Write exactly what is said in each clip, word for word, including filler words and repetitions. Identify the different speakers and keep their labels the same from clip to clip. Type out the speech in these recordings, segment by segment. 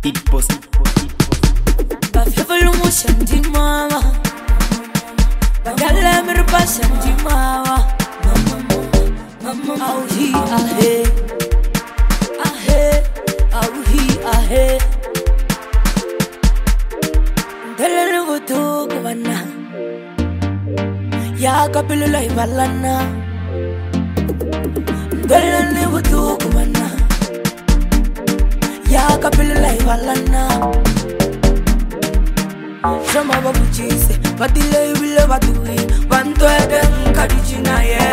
Speaker 1: It post.
Speaker 2: Bafevelu mushanti mama, bagala mirpa shanti mama. Mama, auhi ahe, ahe, auhi ahe. Dalenu vutu kumana, ya kapilu lai balana. Dalenu vutu kumana, ya kapilu lai balana. Shama babu chise, batile wile batui, banto eden kadichina ye.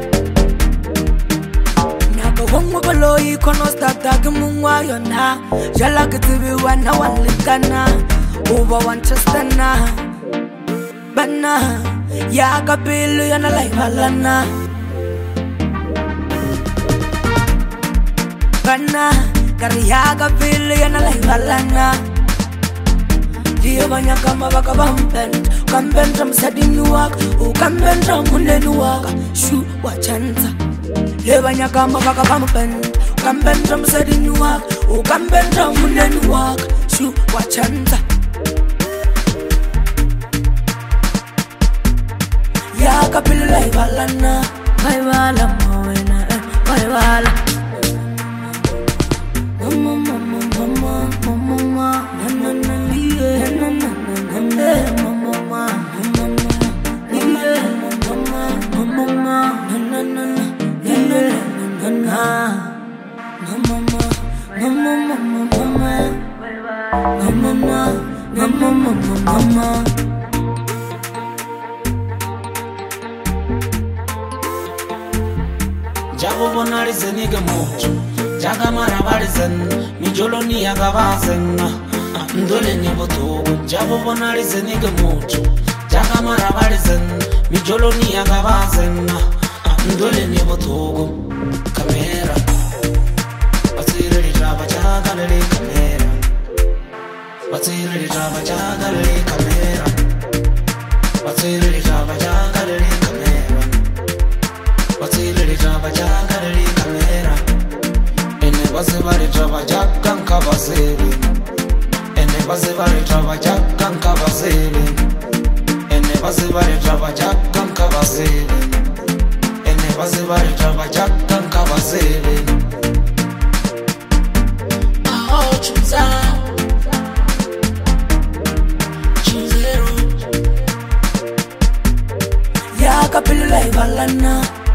Speaker 2: Naka wongo kolo ikono stata gemungwa yona, jala kitibi wana walikana, uba wanchastana, bana ya kapilu yana lai balana, bana kari ya kapilu yana lai balana. Dia banyak kama baka bampen, kampen ram sadin nuak, u kampen ram munde nuak, shu wachanta. Dia banyak kama baka bampen, kampen ram sadin nuak, u kampen ram munde nuak, shu wachanta. Ya kapilu lai balana, lai bala mawena, lai bala. Mama mama mama mama mama, na na na.
Speaker 3: Jago bonari zeniga mucho, jaga marabari zen, mi jolo ni agabazen. Ndole ni boto, jago bonari zeniga mucho, jaga marabari zen, mi jolo ni agabazen. Ndole ni boto, kamera, batire li traba jaga le kamera, batire li traba jaga le kamera, batire li traba jaga le kamera, batire li traba jaga le kamera. Ene base bari traba jaga nkabasebe. Ene base bari traba jaga nkabasebe. Ene base bari traba jaga nkabasebe. Ene base bari traba jaga nkabasebe.
Speaker 2: Oh, chuza, chuzero. Ya kapilu lai balana.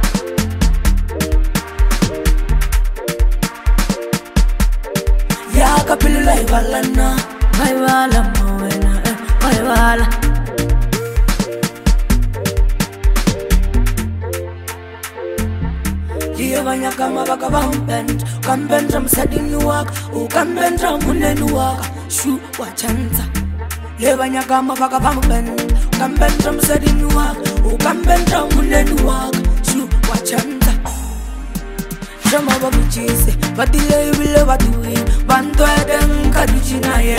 Speaker 2: Ya kapilu lai balana, lai bala mawena, lai bala. Dia banyak kama baka bampen, kampen ram sadin nuak, u kampen ram munde nuak, shu wachanta. Dia banyak kama baka bampen, kampen ram sadin nuak, u kampen ram munde nuak, shu wachanta. Shama babu chise, batile wile batui, banto eden kadichina ye.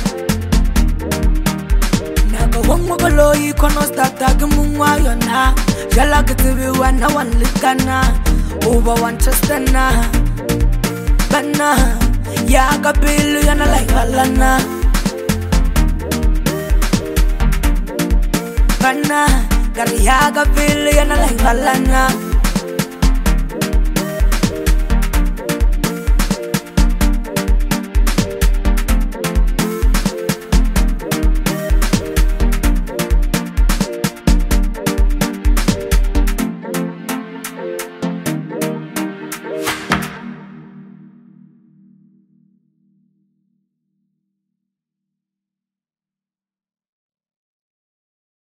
Speaker 2: Naka wongo kolo ikono stata gemungwa yona, jala kitibi wana walikana, uba wanchastana, bana ya kapilu yana lai balana, bana kari ya kapilu yana lai balana.